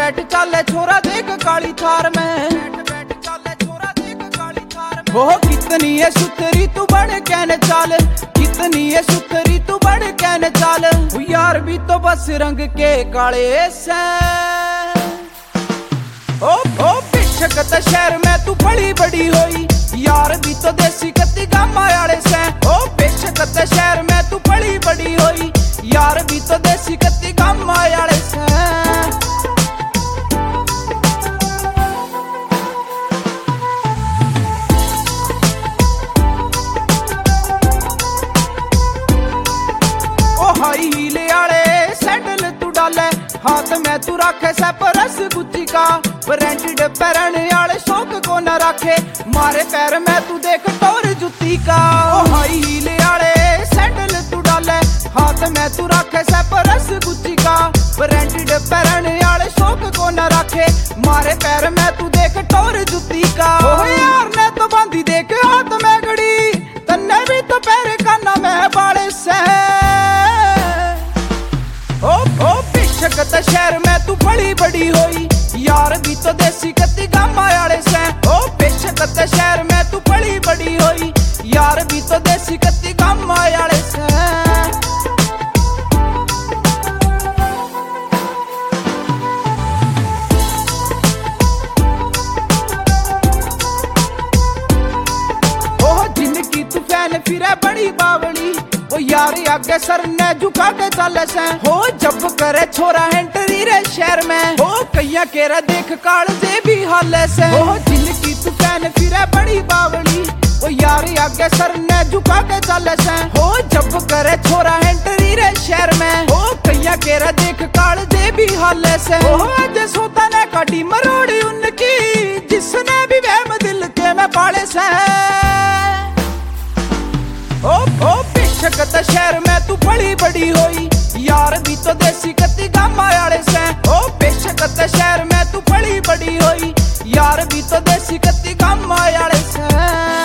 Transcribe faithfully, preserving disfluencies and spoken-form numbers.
बैठ चाले छोरा देख काली थार में, हो कितनी है सुथरी तू बड़ कहने चाल, कितनी है सुथरी तू बड़ कहने चाल। यार भी तो बस रंग के काले से, ओ ओ बेशक त शहर में तू बड़ी बड़ी होई, यार भी तो देसी कत्ती गामा आले से। ओ बेशक त शहर में तू बड़ी बड़ी होई, यार भी तो देसी कत्ती गामा आले से। हाई हील आले सैंडल तू डाले, हाथ में तू रखे सैपरस गुच्ची का, ब्रांडेड पैरन आले शौक को न रखे, मारे पैर में तू देख टोर जुत्ती का। ओ हाई हील आले सैंडल तू डाले, हाथ में तू रखे सैपरस गुच्ची का, ब्रांडेड पैरन आले शौक को न रखे, मारे पैर में तू देख टोर जुत्ती का। ओ यार ने तो बांधी देख हाथ में घड़ी, तन्ने भी तो पैर का नाम है बाड़े से। ओ ओ बेशक त शहर में तू बड़ी बड़ी होई, यार भी तो देसी कत्ती गामा आले से। ओ बेशक त शहर में तू बड़ी बड़ी होई, यार भी तो देसी कत्ती गामा आले से। ओ जिनकी तू फैन फिरे बड़ी बावली, ओ यार आगे सर ने झुका के चले से। हो जब करे छोरा एंट्री रे शहर में, हो कैया केरा देख काल जे भी हाले से। हो जिनकी तू फैन फिरे बड़ी बावली, ओ यार आगे सर ने झुका के चले से। हो जब करे छोरा एंट्री रे शहर में, हो कैया केरा देख काल जे भी हाले से। हो आज सोता ने काटी मरोड़ी उनकी, जिसने भी वहम दिल के में पाले से। ओ ओ बेशक त शहर में तू बड़ी बड़ी होई, यार भी तो देसी कत्ती गामा आले से। ओ बेशक त शहर में तू बड़ी बड़ी होई, यार भी तो देसी कत्ती गामा आले से।